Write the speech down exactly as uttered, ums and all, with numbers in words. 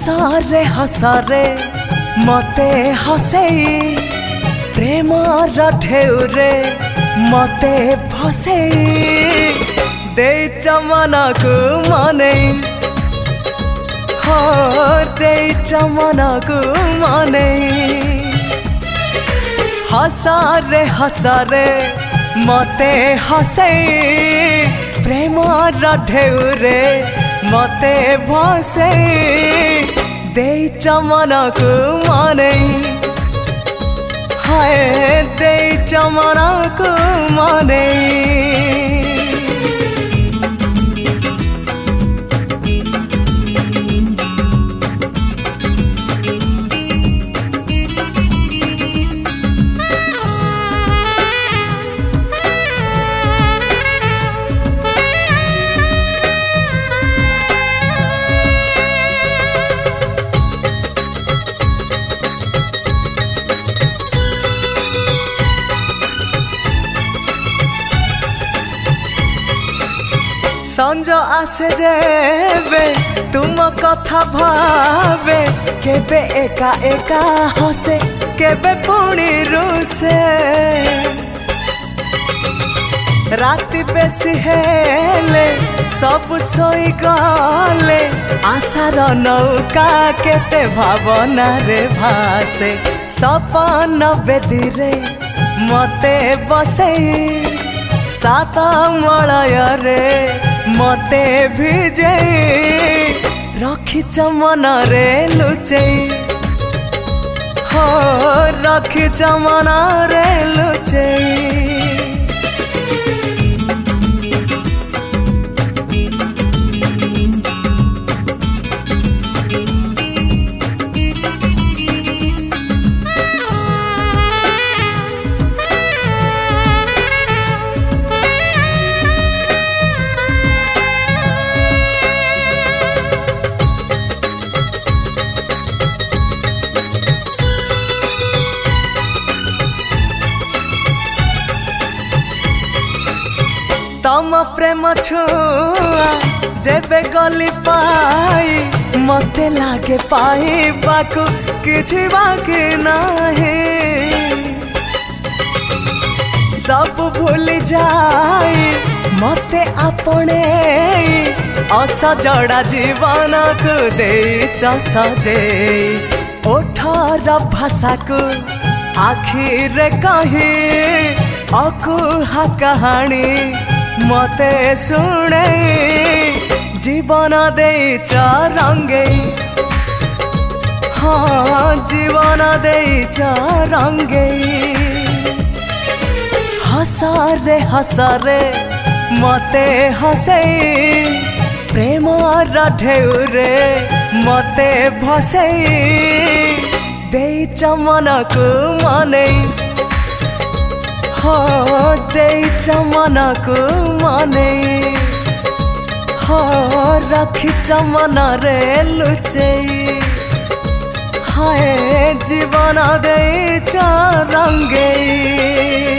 हसरे हसरे मते हसेई प्रेम ढेउरे मते फसेई दे चमना को माने हो दे चमना को माने हसरे हसरे मते हसेई प्रेम ढेउरे मते भसेई दे चमना को माने हाय दे चमना को माने संज आसे जेबे तुम कथा भावे केबे एका एका हसे केबे पुणी रुसे राति बेसी हेले सब सोई गले आशार नौका केते भावना रे भासे सपन बेदीरे मते बसेई सात मलय रे मते भिजे रखिच मन रे लुचेई हो रखिच मन रे लुचेई तम प्रेम छुआ जेबे गली पाई मते लागे पाई बाकु किछि बाकी नाही सब भूल जाई मते आपणे असजड़ा जीवन को दे सजे ओठर भाषा को आखिरे कही अकुहा कहानी मते सुने जीवन दे रंगे हाँ जीवन दे रंगे हसरे हसरे मते हसेई प्रेम ढेउरे मते भसेई दे चमन को माने हो दे चमन को माने हो रखी चमन रे लुचेई हाय जीवन दे रंगे।